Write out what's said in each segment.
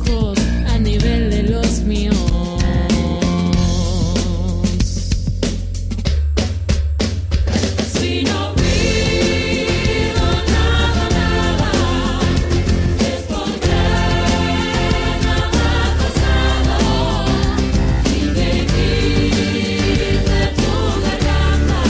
ojos a nivel de los míos. Si no pido nada, nada, es porque nada ha pasado. Y de tu garganta,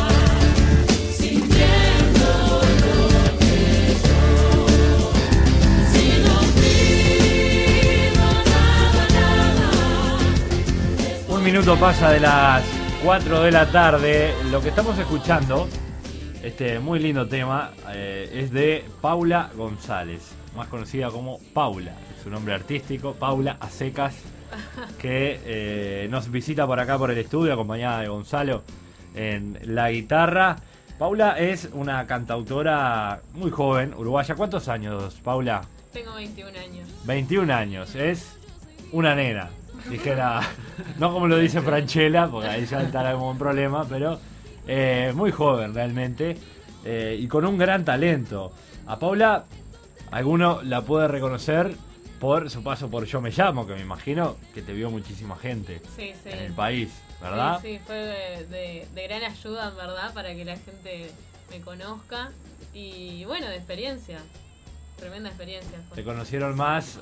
sintiendo lo que yo. Si no pido nada, nada. Un minuto pasa de las 4 de la tarde. Lo que estamos escuchando, este muy lindo tema, es de Paula González, más conocida como Paula, es su nombre artístico, Paula a secas, que nos visita por acá por el estudio, acompañada de Gonzalo en la guitarra. Paula es una cantautora muy joven, uruguaya. ¿Cuántos años, Paula? Tengo 21 años. 21 años, es una nena. Dijera, no como lo dice Franchella, porque ahí ya estará como un problema, pero muy joven realmente, y con un gran talento. A Paula, alguno la puede reconocer por su paso por Yo Me Llamo, que me imagino que te vio muchísima gente Sí, sí. en el país, ¿verdad? Sí, fue de gran ayuda, en verdad, para que la gente me conozca. Y bueno, de experiencia. Tremenda experiencia fue. Te conocieron más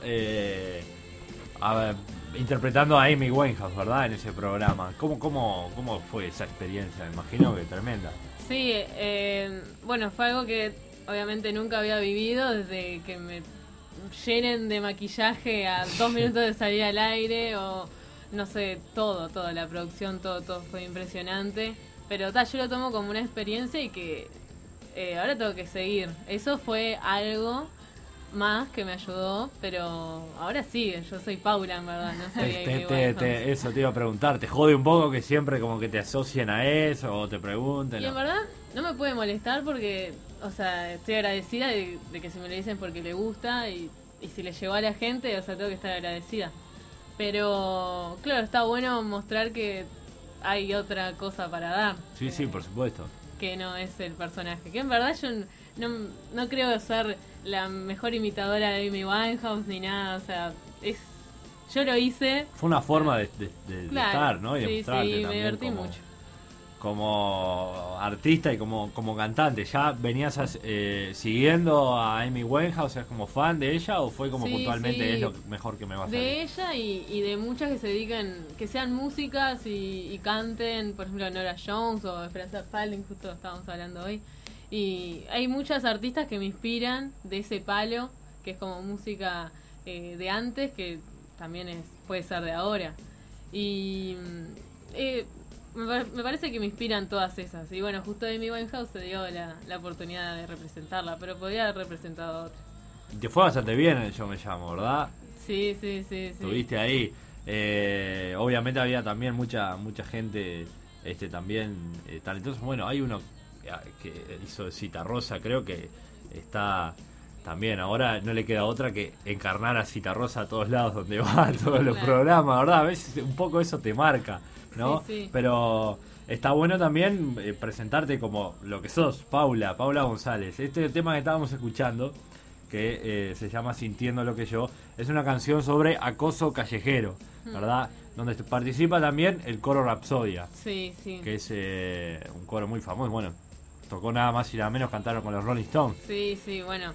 interpretando a Amy Winehouse, ¿verdad? En ese programa. ¿Cómo fue esa experiencia? Me imagino que tremenda. Sí, bueno, fue algo que obviamente nunca había vivido, desde que me llenen de maquillaje a 2 minutos de salir al aire, o no sé, toda la producción, todo fue impresionante. Pero yo lo tomo como una experiencia y que ahora tengo que seguir. Eso fue algo más que me ayudó, pero ahora sí, yo soy Paula, en verdad, no soy Amy Winehouse. Eso te iba a preguntar, ¿te jode un poco que siempre como que te asocien a eso o te pregunten? Y en verdad no me puede molestar porque, o sea, estoy agradecida de que se me lo dicen porque le gusta y si le llegó a la gente, o sea, tengo que estar agradecida. Pero, claro, está bueno mostrar que hay otra cosa para dar. Sí, por supuesto. Que no es el personaje. Que en verdad yo no creo ser la mejor imitadora de Amy Winehouse ni nada, o sea, yo lo hice. Fue una forma de Claro, estar, ¿no? Y de sí, mostrarte me también divertí mucho. como artista y como cantante. ¿Ya venías siguiendo a Amy Winehouse? ¿Eres como fan de ella o fue como Sí, puntualmente sí. es lo mejor que me va a salir? De ella y de muchas que se dedican, que sean músicas y canten, por ejemplo Nora Jones o Esperanza Spalding, justo estábamos hablando hoy. Y hay muchas artistas que me inspiran de ese palo, que es como música de antes, que también puede ser de ahora. Y me parece que me inspiran todas esas. Y bueno, justo Amy Winehouse se dio la oportunidad de representarla, pero podría haber representado a otra. Y te fue bastante bien en el Yo Me Llamo, ¿verdad? Sí. Estuviste ahí. Obviamente había también mucha gente también talentosa. Bueno, hay uno que hizo Citarrosa, creo que está también. Ahora no le queda otra que encarnar a Citarrosa a todos lados donde va, a todos los programas, ¿verdad? A veces un poco eso te marca, ¿no? Sí. Pero está bueno también presentarte como lo que sos, Paula González. Este tema que estábamos escuchando, que se llama Sintiendo lo que yo, es una canción sobre acoso callejero, ¿verdad? Donde participa también el coro Rapsodia, Sí. que es un coro muy famoso. Bueno, tocó nada más y nada menos, cantaron con los Rolling Stones. Sí, bueno.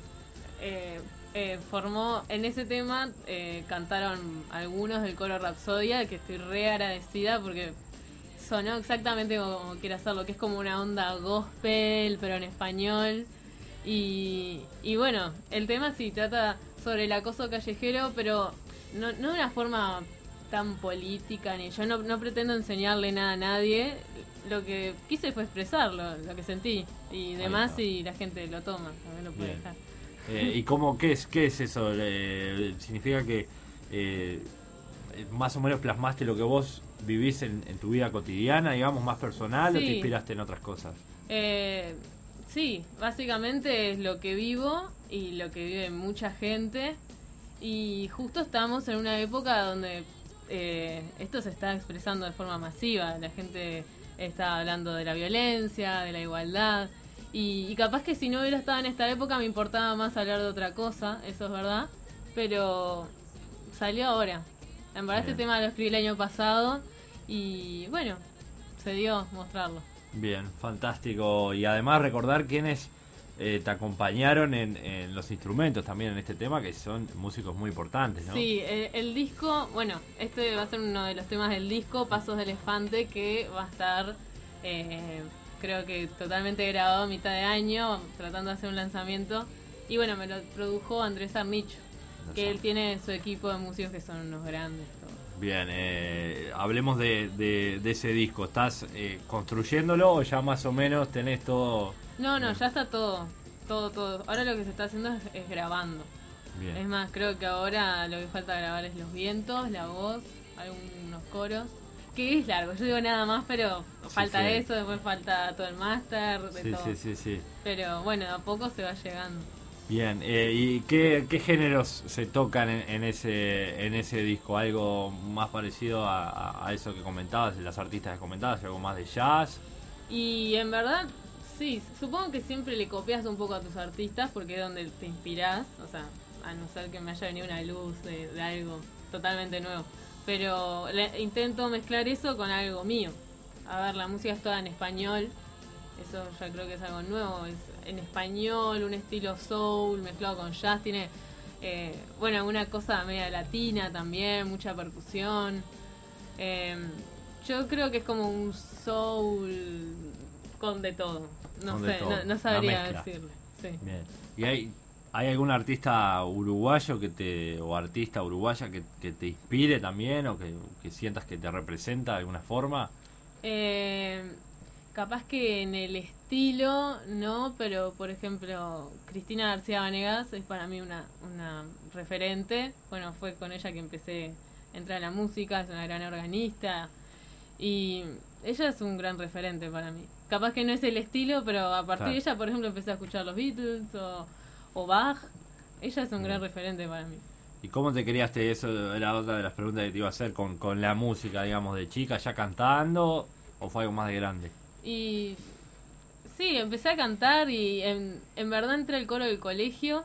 Formó en ese tema, cantaron algunos del coro Rapsodia, que estoy re agradecida porque sonó exactamente como quiero hacerlo, que es como una onda gospel, pero en español. Y bueno, el tema sí trata sobre el acoso callejero, pero no de una forma tan política, ni yo no pretendo enseñarle nada a nadie. Lo que quise fue expresarlo, lo que sentí, y demás, y la gente lo toma, también lo puede dejar. ¿Y qué es eso? ¿Significa que más o menos plasmaste lo que vos vivís en tu vida cotidiana, digamos, más personal, o te inspiraste en otras cosas? Sí, básicamente es lo que vivo y lo que vive mucha gente, y justo estamos en una época donde esto se está expresando de forma masiva. La gente está hablando de la violencia, de la igualdad, y capaz que si no hubiera estado en esta época me importaba más hablar de otra cosa, eso es verdad, pero salió ahora. En verdad Bien. este tema lo escribí el año pasado y bueno, se dio mostrarlo. Bien, fantástico. Y además recordar quiénes te acompañaron en los instrumentos también en este tema, que son músicos muy importantes, ¿no? Sí, el disco, bueno, este va a ser uno de los temas del disco, Pasos de Elefante, que va a estar, creo que totalmente grabado a mitad de año, tratando de hacer un lanzamiento. Y bueno, me lo produjo Andrés Arnicho, que él tiene su equipo de músicos que son unos grandes. Todos. Bien, hablemos de ese disco. ¿Estás construyéndolo o ya más o menos tenés todo? No, ya está todo. Ahora lo que se está haciendo es grabando. Bien. Es más, creo que ahora lo que falta grabar es los vientos, la voz, algunos coros. Que es largo, yo digo nada más, pero falta sí. eso, después falta todo el máster, de todo. Sí. Pero bueno, a poco se va llegando. Bien, ¿y qué géneros se tocan en ese disco? ¿Algo más parecido a eso que comentabas, de las artistas que comentabas? ¿Algo más de jazz? Y en verdad, sí, supongo que siempre le copias un poco a tus artistas porque es donde te inspirás, o sea, a no ser que me haya venido una luz de algo totalmente nuevo. Pero intento mezclar eso con algo mío. A ver, la música es toda en español, eso ya creo que es algo nuevo, es en español, un estilo soul mezclado con jazz, tiene, bueno, alguna cosa media latina también, mucha percusión. Yo creo que es como un soul con de todo. No Con de sé, todo, no una sabría mezcla. decirle. Sí. Bien. ¿Y hay algún artista uruguayo o artista uruguaya que te inspire también o que sientas que te representa de alguna forma? Capaz que en el estilo no, pero por ejemplo Cristina García Vanegas es para mí una referente. Bueno, fue con ella que empecé a entrar a la música, es una gran organista y ella es un gran referente para mí. Capaz que no es el estilo, pero a partir Claro. de ella, por ejemplo, empecé a escuchar los Beatles o Bach. Ella es un gran referente para mí. ¿Y cómo te criaste? Eso era otra de las preguntas que te iba a hacer con la música, digamos, de chica, ya cantando o fue algo más de grande. Y sí, empecé a cantar y en verdad entré al coro del colegio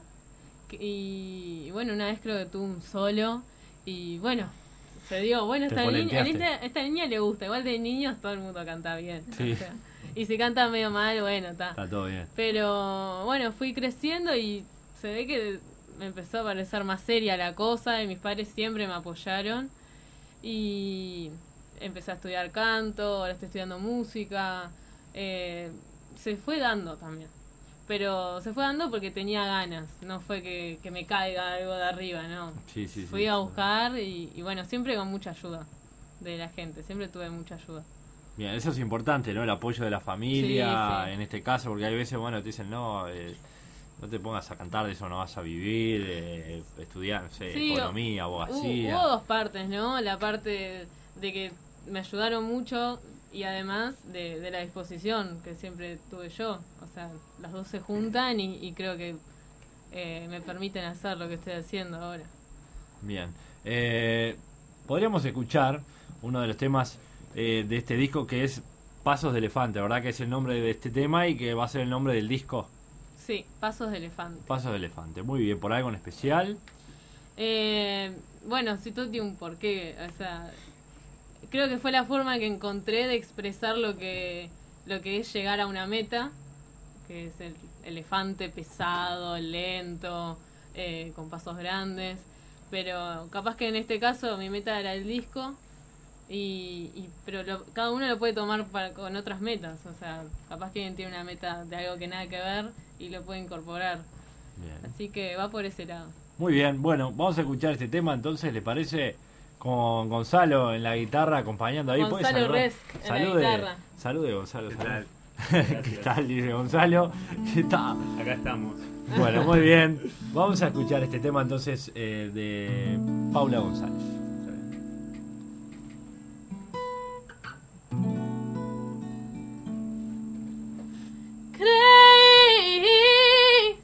y bueno, una vez creo que tuve un solo y bueno, se dio, bueno, Te esta polenteaste. esta niña le gusta, igual de niños todo el mundo canta bien. Sí. O sea, y si canta medio mal, bueno, está. Está todo bien. Pero bueno, fui creciendo y se ve que me empezó a parecer más seria la cosa y mis padres siempre me apoyaron y empecé a estudiar canto, ahora estoy estudiando música, se fue dando también, pero se fue dando porque tenía ganas, no fue que me caiga algo de arriba, no. Sí. Fui a buscar y bueno, siempre con mucha ayuda de la gente, siempre tuve mucha ayuda. Bien, eso es importante, ¿no? El apoyo de la familia, Sí. en este caso, porque hay veces, bueno, te dicen, no te pongas a cantar, de eso no vas a vivir, estudiar, no sé, Sí, economía, abogacía. Hubo dos partes, ¿no? La parte de que me ayudaron mucho y además de la disposición que siempre tuve yo. O sea, las dos se juntan y creo que me permiten hacer lo que estoy haciendo ahora. Bien. Podríamos escuchar uno de los temas de este disco que es Pasos de Elefante, ¿verdad? Que es el nombre de este tema y que va a ser el nombre del disco. Sí, Pasos de Elefante. Pasos de Elefante, muy bien. ¿Por algo en especial? Bueno, sí, todo tiene un porqué. O sea, creo que fue la forma que encontré de expresar lo que es llegar a una meta, que es el elefante pesado, lento, con pasos grandes. Pero capaz que en este caso mi meta era el disco, pero cada uno lo puede tomar con otras metas. O sea, capaz que alguien tiene una meta de algo que nada que ver y lo puede incorporar. Bien. Así que va por ese lado. Muy bien, bueno, vamos a escuchar este tema entonces, ¿le parece? Con Gonzalo en la guitarra acompañando ahí. ¿Puede Gonzalo saludar? Resk en la guitarra. Salude Gonzalo. ¿Qué salude. tal? ¿Qué tal? Dice Gonzalo. ¿Qué tal? Acá estamos. Bueno, muy bien. Vamos a escuchar este tema entonces de Paula González. Creí,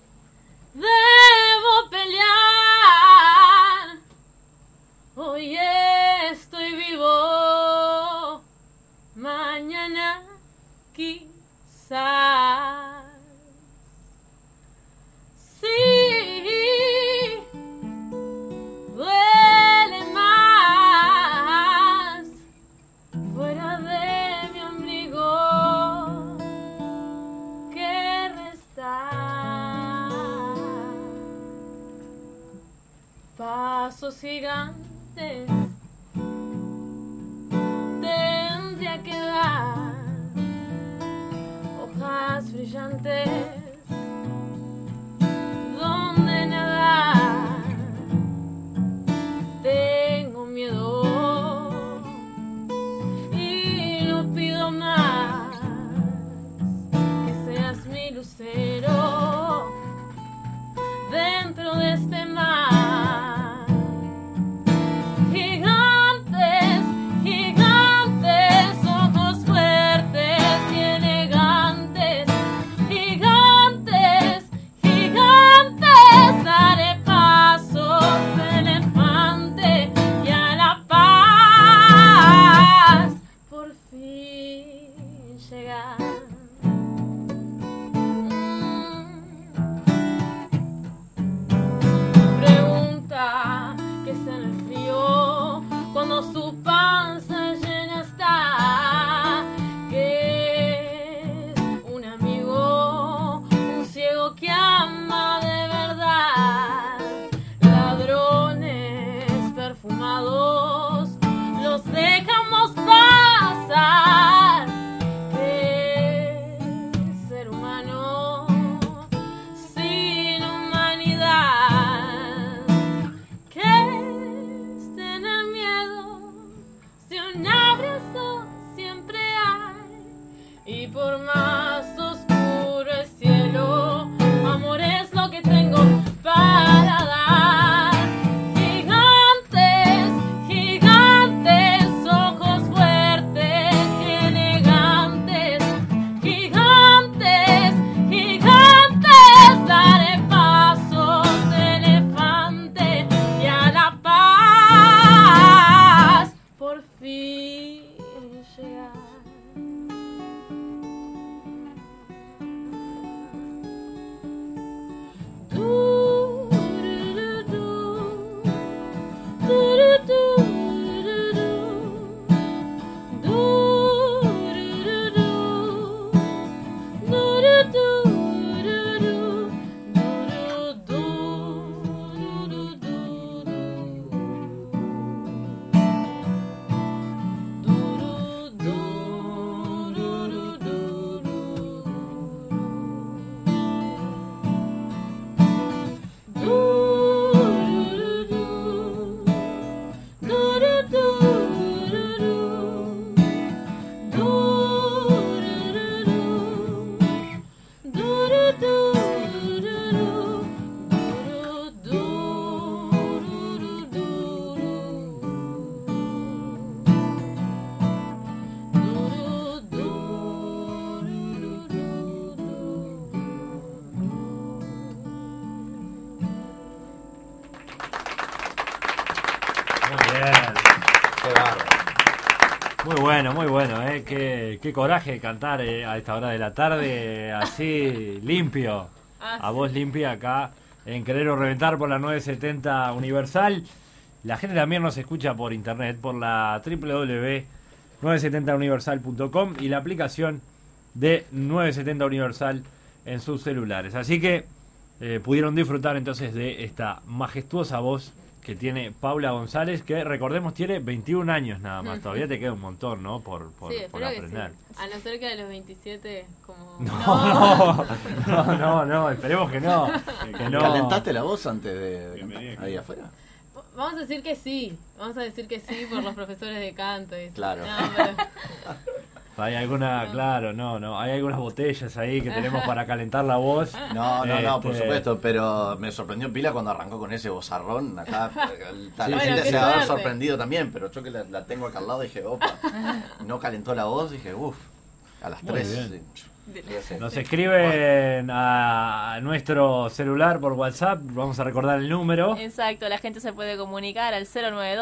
debo pelear. Hoy estoy vivo, mañana quizás. Sí, gigantes tendría que dar hojas brillantes donde nadar. Tengo miedo y no pido más que seas mi lucero dentro de este mar. Gigantes, gigantes, ojos fuertes y elegantes. Gigantes, gigantes, daré pasos de elefante y a la paz por fin llegar. Pregunta qué es en el frío cuando su panza llena está. ¿Qué es un amigo, un ciego que ama de verdad? Ladrones perfumados los dejamos pasar. ¿Qué es ser humano sin humanidad? ¿Qué es tener miedo si un abrazo siempre hay? Y por más oscuro el cielo, amor es lo que tengo para dar. Gigantes, gigantes, ojos fuertes y elegantes. Gigantes, gigantes, daré pasos de elefante y a la paz por fin llegar. Muy bueno, qué coraje cantar a esta hora de la tarde, así limpio, a voz limpia acá en Querer o Reventar por la 970 Universal. La gente también nos escucha por internet, por la www.970universal.com y la aplicación de 970 Universal en sus celulares. Así que pudieron disfrutar entonces de esta majestuosa voz que tiene Paula González, que recordemos tiene 21 años nada más. Todavía te queda un montón, ¿no? Por aprender. Sí. A no ser que a los 27 como... No, esperemos que no. Que no. ¿Calentaste la voz antes de cantar ahí afuera? Vamos a decir que sí. Vamos a decir que sí por los profesores de canto. Y Claro. No, pero... Hay alguna, claro, hay algunas botellas ahí que tenemos para calentar la voz. No, por supuesto, pero me sorprendió pila cuando arrancó con ese vozarrón. Acá la Bueno, gente qué se va a haber suerte. sorprendido también, pero yo que la tengo acá al lado dije, opa, no calentó la voz, dije, uff, a las Muy 3. bien. Sí. Nos escriben a nuestro celular por WhatsApp, vamos a recordar el número. Exacto, la gente se puede comunicar al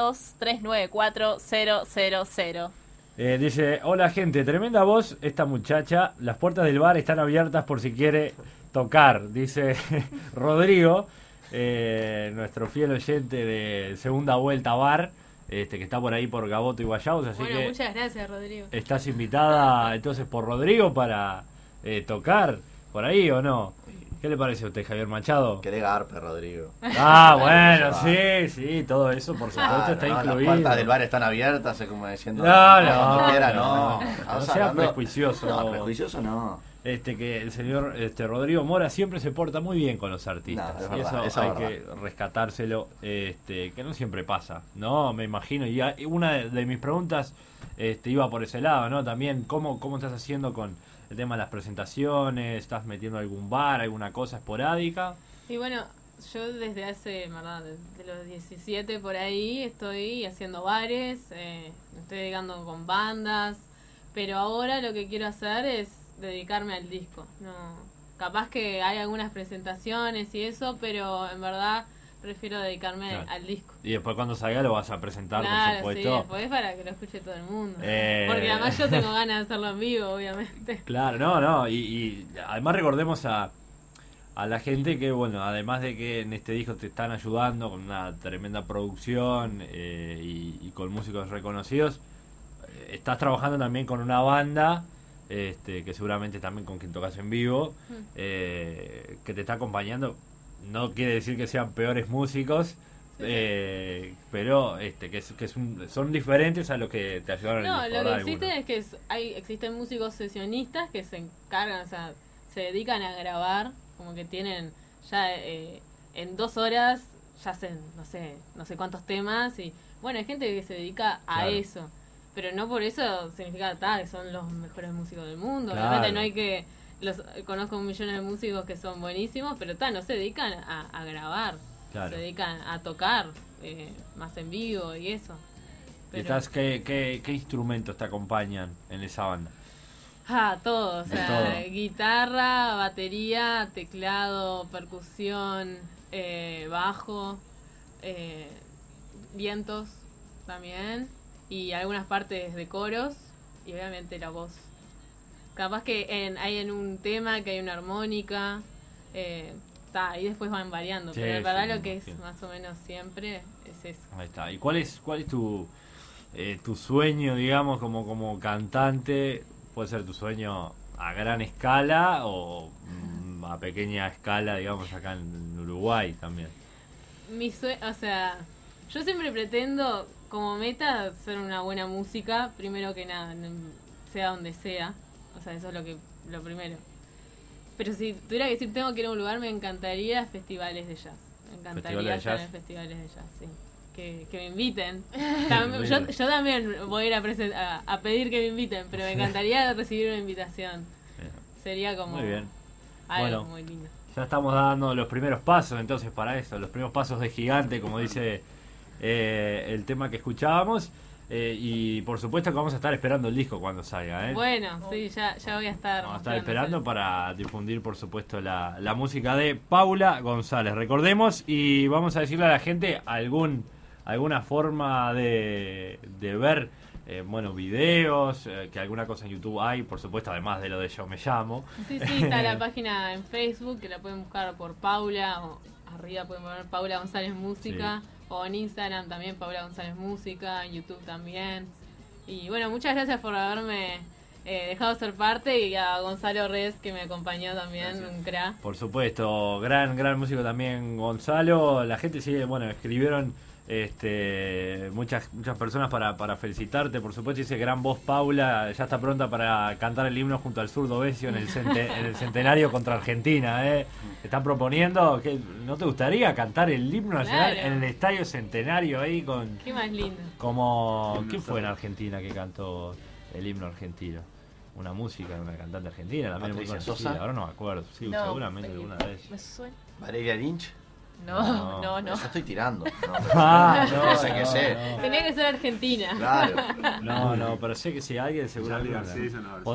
092-394-000. Dice, hola gente, tremenda voz esta muchacha, las puertas del bar están abiertas por si quiere tocar, dice Rodrigo, nuestro fiel oyente de Segunda Vuelta Bar, que está por ahí por Gaboto y Guayaus, así Bueno, que muchas gracias, Rodrigo. estás invitada entonces por Rodrigo para tocar por ahí o no. ¿Qué le parece a usted, Javier Machado? Querés garpe, Rodrigo. Ah, bueno, sí, todo eso por supuesto Claro, está no, incluido. las puertas del bar están abiertas, es como diciendo. No, cuando quiera, no Estamos sea hablando- prejuicioso. No, prejuicioso no. Que el señor Rodrigo Mora siempre se porta muy bien con los artistas. No, es y verdad, eso es hay que rescatárselo, que no siempre pasa, ¿no? Me imagino. Y una de mis preguntas iba por ese lado, ¿no? También, ¿cómo estás haciendo con el tema de las presentaciones? ¿Estás metiendo algún bar, alguna cosa esporádica? Y bueno, yo desde hace, ¿verdad? Desde los 17 por ahí estoy haciendo bares, me estoy dedicando con bandas, pero ahora lo que quiero hacer es dedicarme al disco. No, capaz que hay algunas presentaciones y eso, pero en verdad prefiero dedicarme Claro. al disco. Y después cuando salga lo vas a presentar, Claro, por sí, supuesto. después para que lo escuche todo el mundo. Porque además yo tengo ganas de hacerlo en vivo, obviamente. Claro, no. Y además recordemos a la gente que, bueno, además de que en este disco te están ayudando con una tremenda producción y con músicos reconocidos, estás trabajando también con una banda, que seguramente también con quien tocas en vivo, que te está acompañando. No quiere decir que sean peores músicos, pero son diferentes a los que te ayudaron en No, el lo disco, que existe algunos. es que existen músicos sesionistas que se encargan, o sea, se dedican a grabar, como que tienen ya en 2 horas ya hacen, no sé cuántos temas, y bueno, hay gente que se dedica a Claro. eso, pero no por eso significa que son los mejores músicos del mundo. Claro. Obviamente no hay que, conozco 1 millón de músicos que son buenísimos, pero no se dedican a grabar, Claro. se dedican a tocar más en vivo y eso. ¿Y Pero- qué instrumentos te acompañan en esa banda? Todo, o De sea, todo. guitarra, batería, teclado, percusión, bajo, vientos también, y algunas partes de coros, y obviamente la voz. Capaz que hay en un tema que hay una armónica, y después van variando, Sí, pero en verdad sí, lo que es entiendo. más o menos siempre es eso. Ahí está. ¿Y cuál es tu sueño, digamos, como cantante? Puede ser tu sueño a gran escala o a pequeña escala, digamos, acá en Uruguay también. O sea, yo siempre pretendo como meta hacer una buena música, primero que nada, sea donde sea. O sea, eso es lo primero. Pero si tuviera que decir tengo que ir a un lugar, me encantaría festivales de jazz. Me encantaría ¿Festivales de estar jazz? en festivales de jazz, sí. Que me inviten. inviten. Yo también voy a ir a pedir que me inviten, pero me encantaría recibir una invitación. Bien. Sería como Muy bien. algo Bueno. muy lindo. Ya estamos dando los primeros pasos entonces para eso, los primeros pasos de gigante, como dice el tema que escuchábamos. Y por supuesto que vamos a estar esperando el disco cuando salga. Bueno, sí, ya voy a estar. Vamos a estar mostrándoselo. esperando para difundir, por supuesto, la música de Paula González. Recordemos y vamos a decirle a la gente alguna forma de ver, videos, que alguna cosa en YouTube hay, por supuesto, además de lo de Yo Me Llamo. Sí, está la página en Facebook que la pueden buscar por Paula, o arriba pueden poner Paula González Música, o en Instagram también Paula González Música, en YouTube también. Y bueno, muchas gracias por haberme dejado ser parte, y a Gonzalo Reyes que me acompañó también, un crack. Por supuesto, gran músico también Gonzalo. La gente sigue, escribieron muchas personas para felicitarte, por supuesto. Dice gran voz Paula, ya está pronta para cantar el himno junto al zurdo Besio en el centenario contra Argentina. Están proponiendo, que ¿no te gustaría cantar el himno nacional Claro. en el estadio centenario ahí con Qué más lindo. ¿quién fue en Argentina que cantó el himno argentino? Una música de una cantante argentina, también muy Patricia conocida, Sosa. ahora no me acuerdo, sí, No, seguramente alguna vez. Me suena. Valeria Lynch. No. Yo estoy tirando. No, sé qué sé. Tenía que ser Argentina. Claro. No, pero sé que si alguien seguramente García hizo una versión.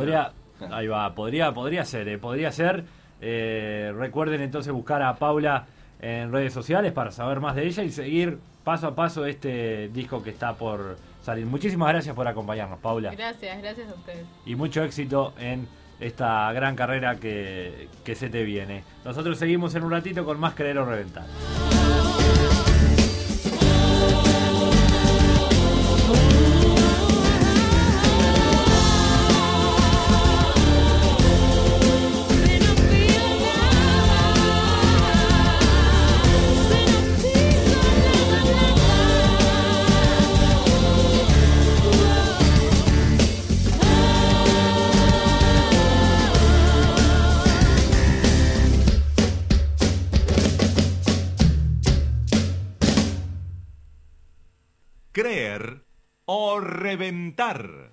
podría ser. Recuerden entonces buscar a Paula en redes sociales para saber más de ella y seguir paso a paso este disco que está por salir. Muchísimas gracias por acompañarnos, Paula, Gracias a ustedes. y mucho éxito en esta gran carrera que se te viene. Nosotros seguimos en un ratito con más Querer o Reventar. Se nos pido nada. creer o reventar.